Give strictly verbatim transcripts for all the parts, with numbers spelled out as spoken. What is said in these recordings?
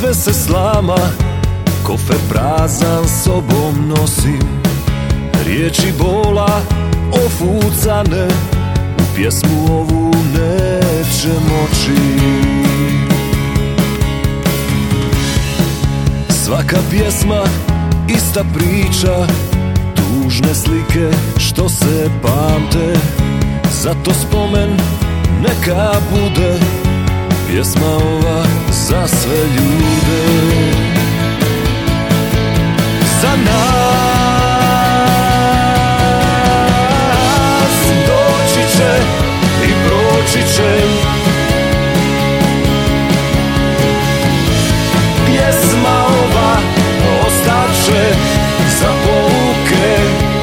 sve se slama, kofer prazan sobom nosim. Riječi bola ofucane, u pjesmu ovu neće moći. Svaka pjesma, ista priča, tužne slike što se pamte. Zato spomen neka bude pjesma ova za sve ljude. Za nas doći će i proći će. Pjesma ova ostaće za pouke,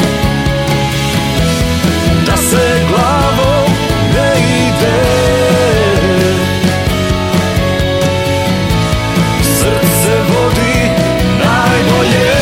da se glavom ne ide. Srce vodi najbolje.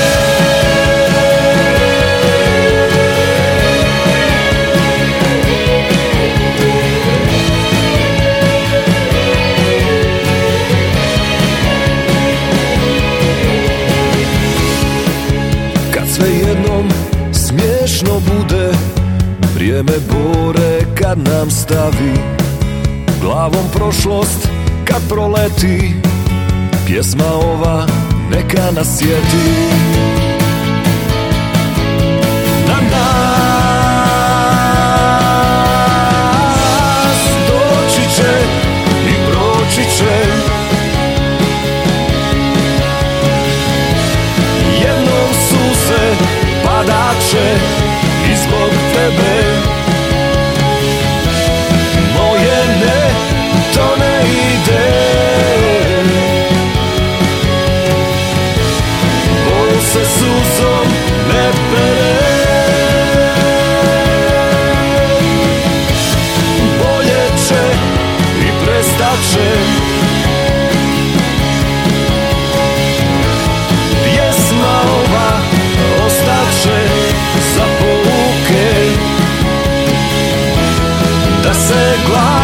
Kad sve jednom smiješno bude, vrijeme bore kad nam stavi glavom prošlost kad proleti, pjesma ova neka nas sjeti. Na nas doći će i proći će. Jednom suze padat će i zbog tebe. Moje ne, to ne ide. Boju se suzom ne pere. Bolje će i prestat će. Pjesma ova ostaće za pouke, da se glava